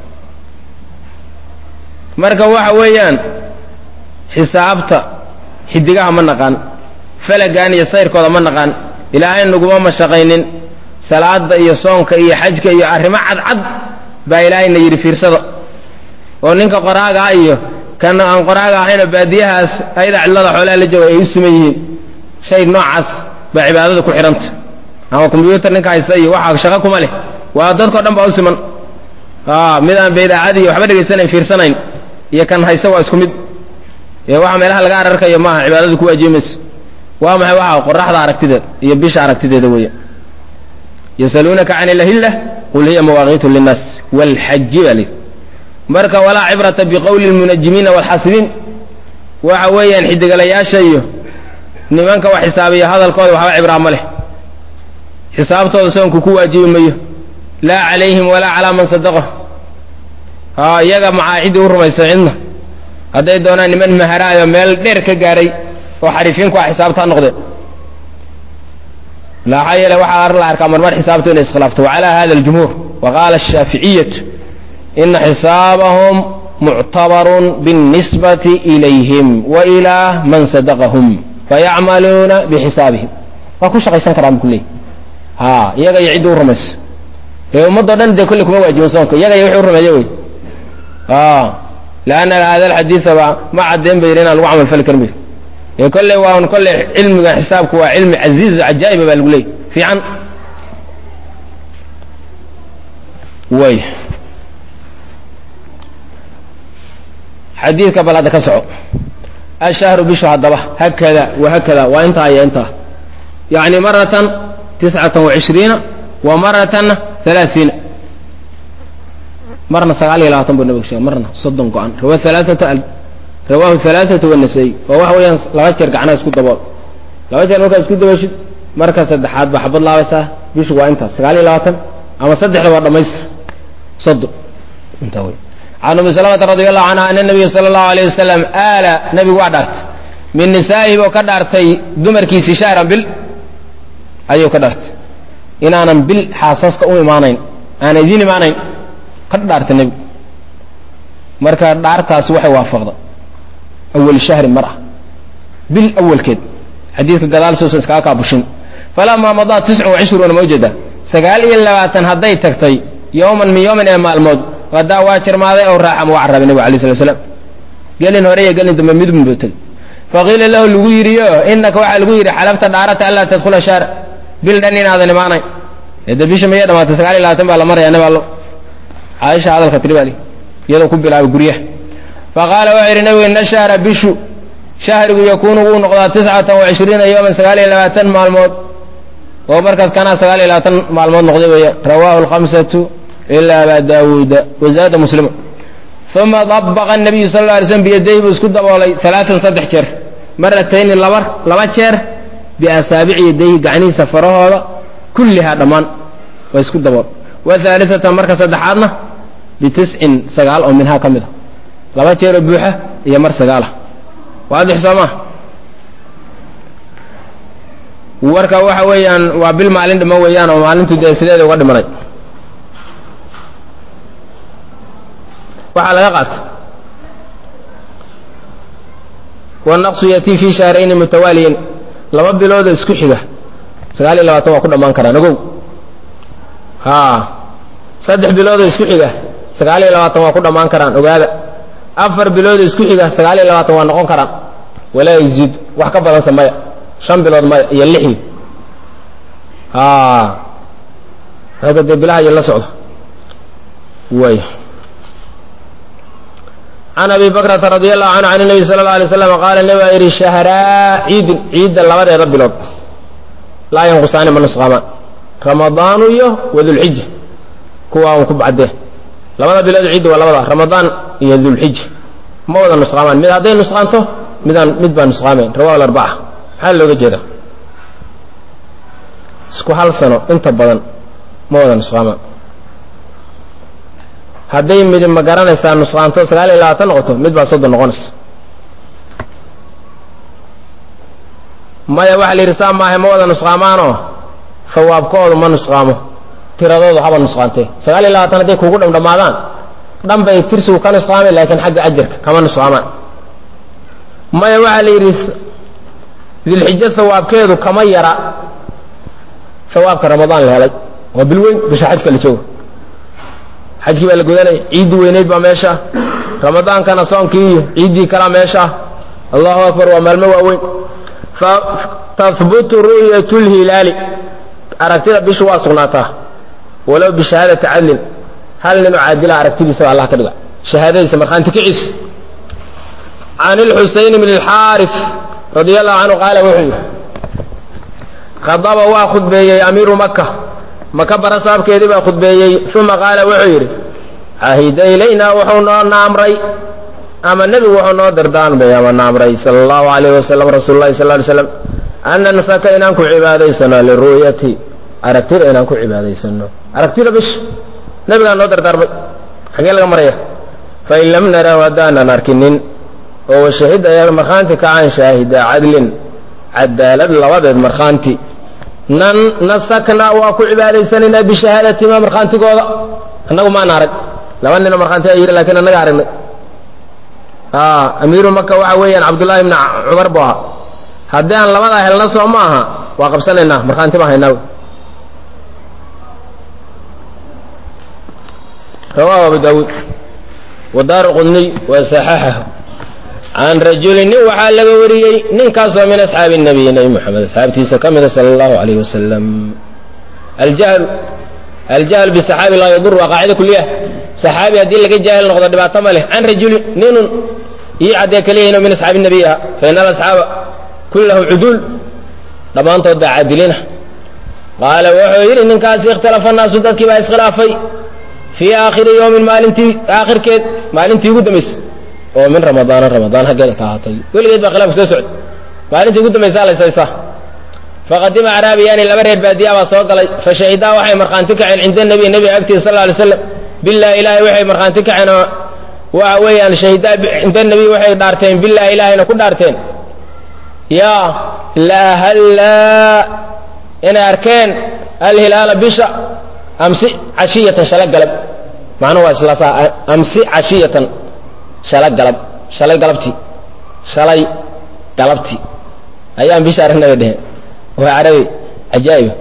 marka waxa weeyaan xisaabta xidigaha ma naqaan falagaan iyo sayrkooda ma naqaan ilaahay naguma mashaqaynin salaada iyo soonka iyo xajka iyo arrimo cad cad baa ilaahayna yiri fiirsado oo ninka qoraaga iyo kan aan qoraaga ahayna baadiyahaas ayda cilada xoolaha la jooga ay u sameeyeen shay noocaas ba cibaadada ku xiranta ama computer ninka haysta iyo waxa shaqo kuma leh waa dadka dhan ba u siman ah midaan beedaacadi waxba dhageysanay fiirsanayn iyo kan haysta waa isku mid ee waxa meelaha laga ararkayo ma aha cibaadadu ku waajibayso waa maxay waxa qoraxda aragtideed iyo bisha aragtideeda weeye yasalunaka 'anil ahilla qul hiya mawaqitu lin-nas wal hajj alayk marka wala ibrata biqawli almunajjimin wal hasibin waxa weeyaan xidigalayaasha iyo nimanka wax xisaabiya hadalkooda waxa ibra ma leh xisaabtooda soonku ku waajibi mayo la alayhim wala ala man sadaqa ha iyaga macaahid u rumaysan cidna haday doonaan niman maharaayo meel dheer ka gaaray oo xarifiin ku xisaabta noqday la hayla waxa ar la arka marmar xisaabtooda iskhilaafto ala hada aljumhur wa qala ash-shafi'iyyah إن حسابهم معتبر بالنسبة إليهم وإلى من صدقهم فيعملون بحسابهم وكل شيء يسنكر عن كله ها يجا يعيدوا رمس يوم مضرن ده كلكم واجب صنك يجا يحور رمس يوي آه لأن هذا الحديث ما عدين بيننا الوعم الفلك رمي يقول لي وان كل علم حسابك وعلم عزيز عجائب بالقولي في عن وي حديث قبل هذا كسعه الشهر بشهر الضبح هكذا وهكذا وانتهى يا انتهى يعني مرة تسعة وعشرين ومرة ثلاثين مرنا سقال إلى عطن بالنبي شيء مرنا صدق عن رواه ثلاثة رواه ثلاثة والنسائي وهو ين لغتشر قعنا اسكت دبر لغتشر نوكا اسكت دبر شد مركز الدحات بحب الله وساه بيش وانت سقال إلى عطن أما صدق لو ما يصير صدق انتهى عن أم سلمة رضي الله عنها أن النبي صلى الله عليه وسلم آل نبي وعدت من نسائه وكدرتي دمر كيسي شهرا بال أيوه كدرت إن أنا بال حاسسك أمي مانين أنا ديني مانين كدرت النبي مركا دارتها سوحي وافقد أول شهر مرة بالأول كد حديث الدلال سوسن كاكا بوشين فلما مضى تسع وعشرون موجودة سقال إلا تنهضي تكتي يوما من يوم إما الموت غدا واشر ماذا أو راح وعرب النبي عليه الصلاة والسلام قال إن هريه قال إنت مميد من بيتك فقيل له الويريو إنك وعلى الويري حلفت دارت ألا تدخل الشارع بلدنين هذا نماني إذا بيش ميدا ما تسقالي لا تنبع لمرة يا نبي الله عائشة هذا الخطري بالي يدو كبلا بقريه فقال وعير النبي إن الشهر بيشو شهر يكون نقضى تسعة وعشرين يوما سقالي لا تن مع الموت وبركة كان سقالي لا تن مع الموت نقضي رواه الخمسة إلا أبا داود وزاد مسلم ثم ضبق النبي صلى الله عليه وسلم بيديه بسكد بولي ثلاثا صدح شر مرتين اللبر لما شر بأسابع يديه قعني سفرها كلها ضمان ويسكد بول وثالثة مركز صدحاتنا بتسع سقال أو منها كمدة لما شر بوحة هي مر سقالة واضح سماه ووركا waxa weeyaan waa bil maalin dhimo weeyaan oo maalintu deesideeda uga dhimanay waxa laga qaat والنقص يأتي في شهرين متواليين لما بلود isku xiga sagaal iyo labaatan waa ku dhamaan karaan ogow ha saddex bilood isku xiga sagaal iyo labaatan waa ku dhamaan karaan ogaada afar bilood isku xiga sagaal iyo labaatan waa noqon karaan wala yizid wax ka badan samaya shan bilood ma iyo lix ha hada bilaha yalla socdo way عن أبي بكرة رضي الله عنه عن النبي صلى الله عليه وسلم قال النبي إيري شهراء عيد عيد اللبد يا رب الأرض لا ينقصان من نسقامان رمضان يه وذو الحجة كوا وكب عده لبد بلاد عيد ولا بد رمضان يه ذو الحجة ما وذا نسقامان من هذين نسقانته مدان مدبا نسقامين رواه الأربعة حال لو جدا سكو حال سنة انت بدن ما وذا نسقامان hadday mid ma garanaysaa nusqaanto sagaal iyo labaatan noqoto mid baa soddon noqonaysa maya waxa la yirsaa maahay ma wada nusqaamaanoo fawaabkoodu ma nusqaamo tiradoodu haba nusqaantee sagaal iyo labaatan hadday kugu dhammaadaan dhan bay tirsigu ka nusqaamay laakiin xagga ajarka kama nusqaamaan maya waxa la yidhi dilxija fawaabkeedu kama yara fawaabka ramadaan la helay waa bil weyn bisha xajka la joogo xajkii baa la gudanay ciidii weyneyd baa meesha ramadaankana soonkii ciidii kala meesha allahu akbar waa maalmo waaweyn fa tathbutu ru'yatul hilali aragtida bishu waa sugnaataa walow bi shahadati adlin hal nin caadila aragtidiisa Allah ka dhiga shahaadadiisa marxaanti kicis عن الحسين بن الحارث رضي الله عنه قال وحي خضب واخذ بي امير مكة مكبر صاحب كيدي باخذ بي ثم قال وحير عهد الينا وحنا نامري اما النبي وحنا دردان بي اما نامري صلى الله عليه وسلم رسول الله صلى الله عليه وسلم ان نسك انكم عباديسنا للرؤيه اركتر انكم عباديسنا اركتر بش نبي قال نو دردار بي حقي لغا مريا فان لم نرى ودانا نركنين هو شهد يا مرخانتي كان شاهد عدل عدالة لوضع مرخانتي نن نسكنا واكو عباديسنا بشهادة ما مرخانتي قوضا أنه ما نارك لو أننا مرخانتي أيضا لكن أننا قارنا آه أمير مكة وعويا عبد الله بن عمر بوها هديان لوضع أهل نصر معها واقف سننا مرخانتي ما هيناوي رواه أبو داود ودار قني وصححه can rajulin nin waxaa laga wariyey ninkaasoo min asxaabi nabiy nabi moxamed asxaabtiisa ka mida sala allahu alayh wasalam aljahlu aljahl bisaxaabi laa yadur waa qaacida kuliya saxaabi haddii laga jaahil noqdo dhibaato ma leh can rajulin ninun ii caddee kaliya inuu min asxaabi nabiy aha fa ina alasxaaba kullahum cuduul dhammaantood baa caadiliina qaala wuxuu yidhi ninkaasi ikhtalafa annaasu dadkii baa iskhilaafay fii aakhiri yowmin maalintii aakhirkeed maalintii ugu dambaysay oo min ramadaana ramadaan haggeeda ka ahaatay weligeed baa khilaafka soo socday maalintii ugu dambaysaa laysaysaa faqadima caraabiyaani laba reer baadiya baa soo galay fa shahidaa waxay markhaanti kaceen cinda nabiy nebiga agtiisa sal alay slam billahi ilaahay waxay markhaanti kaceen oo waxa weeyaan shahidaa cinda nabiy waxay dhaarteen billahi ilaahayna ku dhaarteen yaa laa hallaa inay arkeen alhilaala bisha amsi cashiyatan shala galab macnuhu waa islaasaa amsi cashiyatan shala galab shalay galabtii shalay galabtii ayaan bisha aragnay dheheen waa carabi cajaa'ib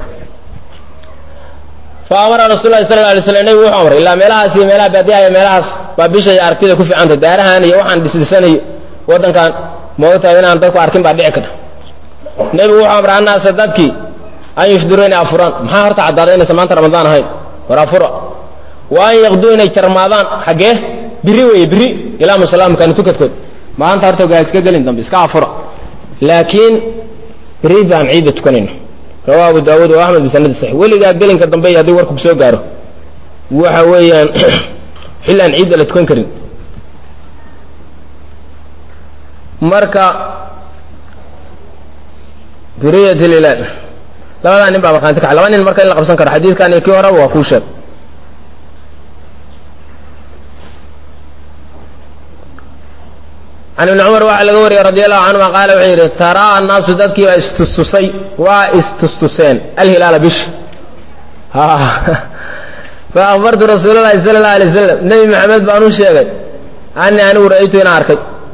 fa amara rasuul llahi sala alla alay slam nebigu wuxuu amray ilaa meelahaas iyo meelaha baadiyaha iyo meelahaas baa bisha iyo aragtida ku fiicanta daarahan iyo waxaan dhisdhisanayo waddankan moogtahay inaan dadku arkin baa dhici karta nebigu wuxuu amray annaasa dadkii an yufdiruu inay afuraan maxaa horta caddaaday inaysan maanta ramadaan ahayn war afura wa an yaqduu inay jarmaadaan xaggee biri weeye biri ilaa musalaamkaani tukadkood maanta horta gaa iska gelin dambe iska afura laakiin biri baan ciidda tukanayna rawaa abu daawuud wa axmed bisanadi saxiix weligaa gelinka dambe iyo haddii warku kusoo gaaro waxa weeyaan xilli aan ciidda la tukan karin marka biriyat lilaal labadaa nin baa markhaanti kaca laba nin marka in la qabsan karo xadiidkan iyo kii horeba waa kuu sheeg can ibni cumar waxaa laga wariyey radi allahu canhuma qaala wuxuu yidhi taraa annaasu dadkii baa istustusay waa istustuseen alhilaala bish fa akhbartu rasuula llahi sala allahu alay wasalam nebi maxamed baan u sheegay anii anigu ra'aytu inaan arkay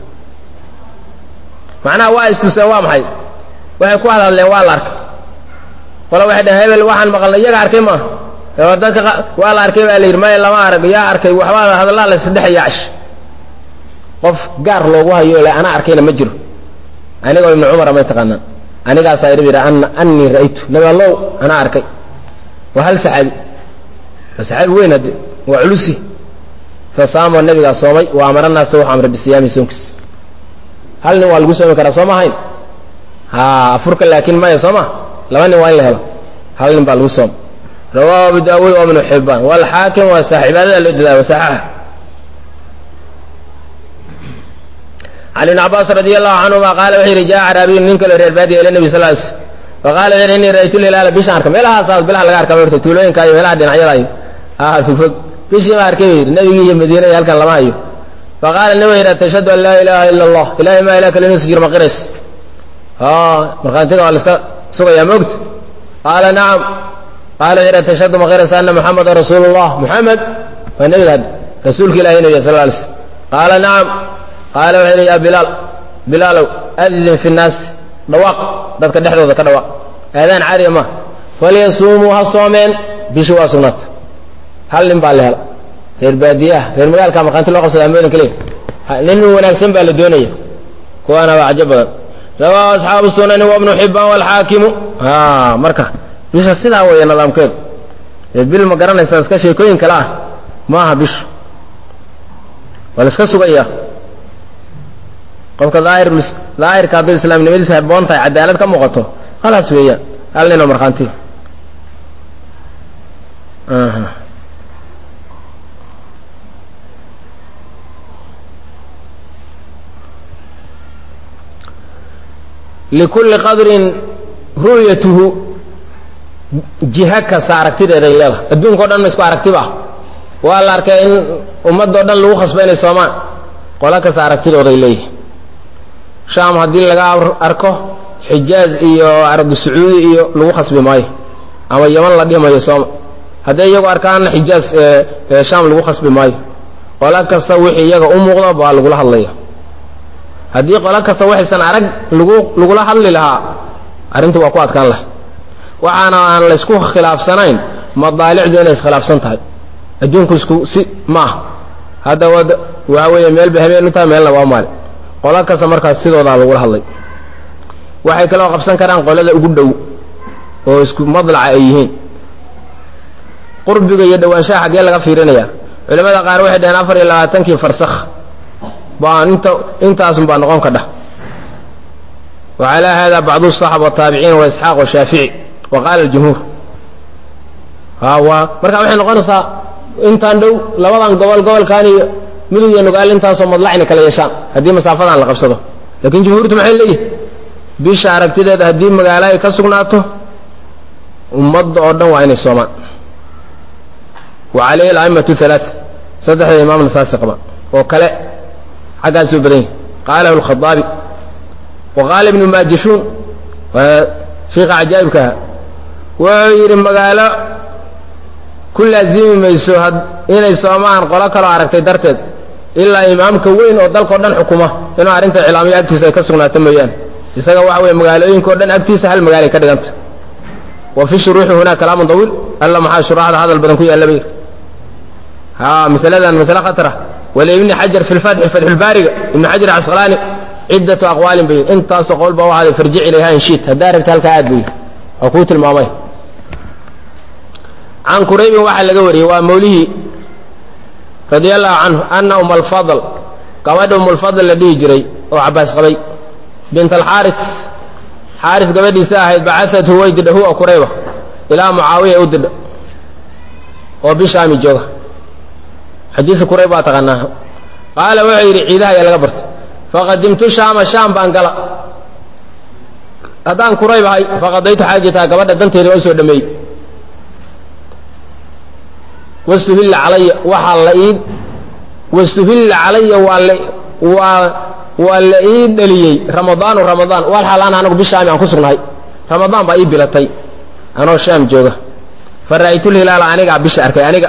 macnaha waa istuseen waa maxay waxay ku hadhadleen waa la arkay qole waxay dhaheen hebel waxaan maqalnay iyaga arkay maaha dadka waa la arkay baa la yidhi maya lama arag yaa arkay waxbaa hadallaa la isdhex yaash qof gaar loogu hayo le anaa arkayna ma jiro anigoo ibnu cumar may taqaanaan anigaasaa yidhi yidhi annii ra'aytu nabi allow anaa arkay waa hal saxaabi waa saxaabi weyn hadde waa culusi fa saamo nabigaa soomay wa amara naasa wuxuu amray bisiyaami soonkiis hal nin waa lagu soomi karaa soo ma ahayn ha afurka laakiin maya soo ma laba nin waa in la helo hal nin baa lagu sooma rawaahu abu daawuud wa ibnu xibbaan waalxaakim waa sax cibaadada loo dadaa wa saxaxa can ibni cabbaas radi allahu canhuma qaala wuxuu yidhi jaa caraabiyu nin kaloo reer baadiya ila nebi sal l sl faqala wuxu yidhi innii ra'aytu lhilaala bishaan arkay meelahaasaa bilaha laga arkay orta tuulooyinka iyo meelaha dhinacyada iyo ah fogfog bishii ma arkay buu yidhi nebigii iyo madiina iyo halkan lama hayo faqaala nin wuxuu yidhi tashhadu an laa ilaaha ila allah ilahay maa ilaha kale inuusa jiro ma qirays markhaantiga waa la iska sugayaa moogta qaala nacam qaala wuxuu yidhi tashhadu ma qiraysa anna muxamadan rasuulu llah muxamed waa nebiga hadda rasuulka ilahi inuu yahay sal ly slm qaala nacam qaala wuxuu yidhi yaa bilaal bilaalow adin fi nnaas dhawaaq dadka dhexdooda ka dhawaaq aadaan caadiya ma falyasuumuu ha soomeen bishi waa sugnaata hal nin baa la hela reer baadiyaha reer magaalka markhaanti loo qabsada amoodan kaliya nin wanaagsan baa la doonaya kuwaana waa cajo badan rawaahu asxaabu sunani wa ibnu xibbaan waalxaakimu marka bisha sidaa weeye nidaamkeedu bil ma garanaysaa iska sheekooyin kale ah maaha bishu waa la iska sugayaa qofka daahir daahirka hadduu islaamnimadiisu haboon tahay cadaalad ka muuqato khalaas weeyaan hal ninoo markhaanti likulli qadrin ru'yatuhu jiha kasta aragtideeday leedahay adduunka o dhan ma isku aragtiba waa la arkay in ummadoo dhan lagu khasba inay soomaan qolo kasta aragtidooday leeyihi shaam haddii laga arko xijaaz iyo arabu sacuudi iyo lagu khasbi maayo ama yaman la dhihi mayo sooma hadday iyagu arkaanna xijaaz shaam lagu khasbi maayo qolo kasta wixii iyaga u muuqda baa lagula hadlaya haddii qolo kasta waxaysan arag lagu lagula hadli lahaa arrintu waa ku adkaan lahay waxaana aan laysku khilaafsanayn madaalicdu inay iskhilaafsan tahay adduunku isku si maaha hadda waxa weeye meelba habeen u tahay meelna waa maali qola kasta markaas sidoodaa lagula hadlay waxay kaloo qabsan karaan qolada ugu dhow oo isku madlaca ay yihiin qurbiga iyo dhawaanshaha xaggee laga fiirinayaa culimada qaar waxay dhaheen afar iyo labaatankii farsakh baan inta intaasun baa noqon kadha وعلى هذا بعض الصحابة والتابعين وإسحاق والشافعي وقال الجمهور هو marka waxay noqonaysaa intaan dhow labadan gobol gobol kaani miduu iyo nugaal intaas oo madlacina kala yeeshaan hadii masaafadan la qabsado laakiin jumhuurtu maxay leeyihiin bisha aragtideeda hadii magaalo ay ka sugnaato ummadda oo dhan waa inay soomaan وعليه الأئمة الثلاثة صدح الإمام النسائي قبا وكلا حقا سبرين قاله الخطابي وقال ابن الماجشون وشيخ عجائب كها وير مقالة كل أزيم ميسوهد إنا يسومان قولا كلا عرقتي درتد إلا إمام كوين ودل قردن حكومة إنه عرنت العلامية أكتسا كسونا تميان يساق وعوي مقالوين قردن أكتسا هل مقالي كدغنت وفي الشروح هنا كلام طويل ألا محا شروح هذا البدنكوية اللبير ها مسألة مسألة خطرة ولابن حجر في الفتح فتح البارقة ابن حجر عسقلاني عدة أقوال بي انت سقول بوا هذا فرجع إليها إن شئت هدارك تلك عاد بي أقوت المامي عن كريب واحد لقوري وموليه رضي الله عنه أن أم الفضل قواد أم الفضل الذي يجري وعباس قبي بنت الحارث حارث قبدي ساهد بعثته ويجد هو كريبة إلى معاوية ودد وبشام الجوغة حديث كريبة تغناها قال وعيري عيدها يا لقبرت فقدمت شام شام بانقلا أدان كريبة هاي فقضيت حاجتها قبل دنتي رؤوس ودمي واستهل علي وحلئين واستهل علي واللئين دليي رمضان ورمضان والحال أنا أنا بشام عن كسرنا هاي رمضان بقى بلتي أنا الشام جوجا فرأيت الهلال أنا بشارك أنا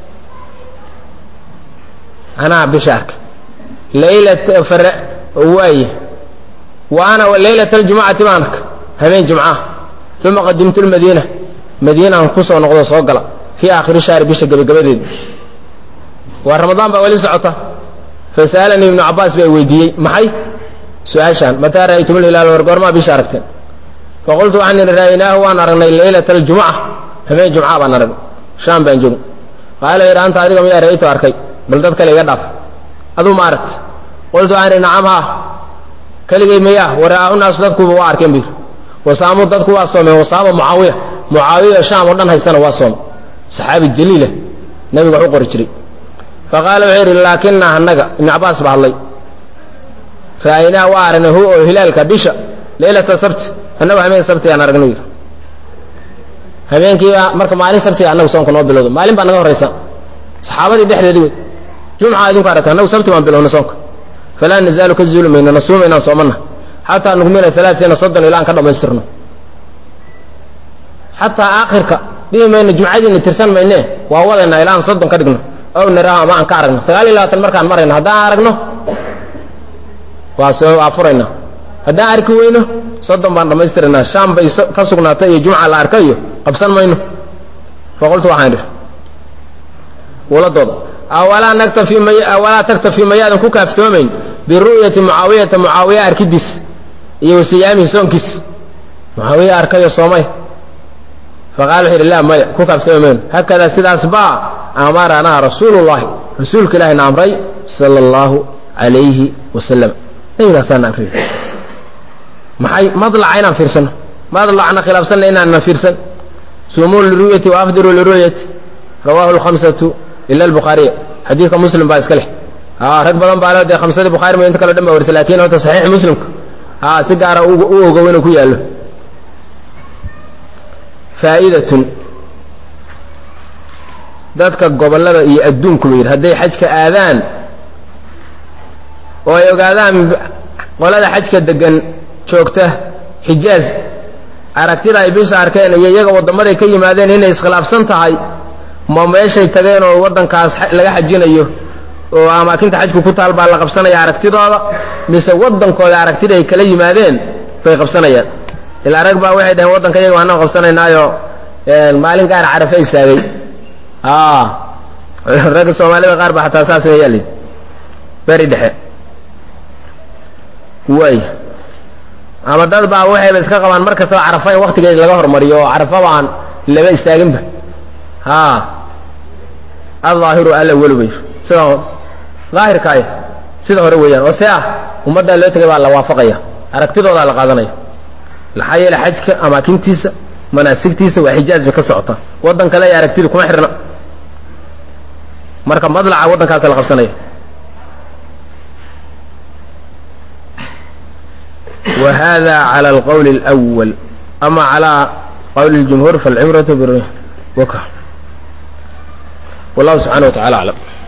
أنا بشارك ليلة فر واي وأنا ليلة الجمعة مانك همين جمعة ثم قدمت المدينة مدينة انقص ونقض صقلة في آخر الشهر بيشق بقبل ورمضان بأولي سعطة فسألني ابن عباس بأويدي محي سؤال شان متى رأيتم الهلال والقمر ما بشاركتين فقلت عني رأيناه وأنا رأينا ليلة الجمعة همين جمعة بأنا رأينا شام بأنجم قال إذا أنت هذه يا رأيت أركي بلدتك لي قدف أدو مارت قلت عني نعمها كلي مياه ورأى الناس تدكوا بواركين بير وصاموا تدكوا وصوم وصام معاوية معاوية شام ودن هيستنى وصوم صحابي الجليلة نبي عقر جري فقال عير لكنها النجا ابن عباس بالله فأينا وارن هو هلال كبشة ليلة السبت أنه همين سبت أنا رجنوير همين كيا مركب مالين سبت أنا وصام كنا بلودو مالين بنا رئيسا صحابة دحر يدوي جمعة يدوم كارت أنا وسبت ما بلودو نصامك فلا نزال كالزول من نصوم إن صومنا حتى نكمل ثلاثين صدا إلى أن كنا مسترنا حتى آخرك دي من الجمعة دي نترسل منه وأولنا إلى أن صدا كرجنا أو نراها ما أن كارجنا سقال لا تمركان مرينا هذا أرجنا واسو أفرنا هذا أركوينه صدا بان مسترنا شام بيس كسرنا تي جمعة الأركيو أبصر منه فقلت وحده ولا ضد أولا نكتفي مي أولا تكتفي مياد كوكا فتومين برؤية معاوية معاوية أركدس يوسيامي سونكس معاوية أركيو صومي فقال حير الله ما كوكا فتومين هكذا سيد أسباع أمرنا رسول الله رسولك الله نعمري صلى الله عليه وسلم أين أصلنا فيه ما ضلع عينا فيرسن ما ضلع عنا خلاف سنة إنا فيرسن سموا للرؤية وأفدروا للرؤية رواه الخمسة إلا البخاري حديث مسلم بايس كله آه ركب ضم بعلا ده خمسة البخاري ما ينتقل دم ورسل لكن هو صحيح مسلم آه سجارة أو أو جوينه كياله فائدة ذاتك قبل لا يأدون كبير هذا حج كآذان ويقاذان ولا حج كدجن شوكته حجاز أركتي لا يبيش أركان يجيك وضمر كي ماذا هنا يسخلاف سنتها هاي ما ماشي تجين ووضن كاس لقى حجين أيه وما كنت حجك كتال بالله قبسنا يا أركتي هذا بس وضن كل أركتي لا يكلي ماذا في قبسنا يا الأركبة واحد وضن كي وأنا قبسنا نايو المالين كان عارف إيش هذي آه الرجل الصومالي غارب حتى أساس يلي بريد حق waay ama dad baa waxayba iska qabaan mar kastaba carafa in waktigeeda laga hormariyo oo carafaba aan laba istaaginba ha alظaahiru alawlu bay sida daahirkaay sida hore weeyaan oo see ah ummaddaa loo tegay baa la waafaqaya aragtidoodaa la qaadanaya maxaa yeele xajka amaakintiisa manaasigtiisa waa xijaaz bay ka socotaa waddan kale ay aragtidu kuma xirna marka madlaca waddankaasa la qabsanaya wa hada cala alqawli alawal ama calaa qawli اljumhuur falcimratu bir waka wallahu subxanaه wa tacala aclam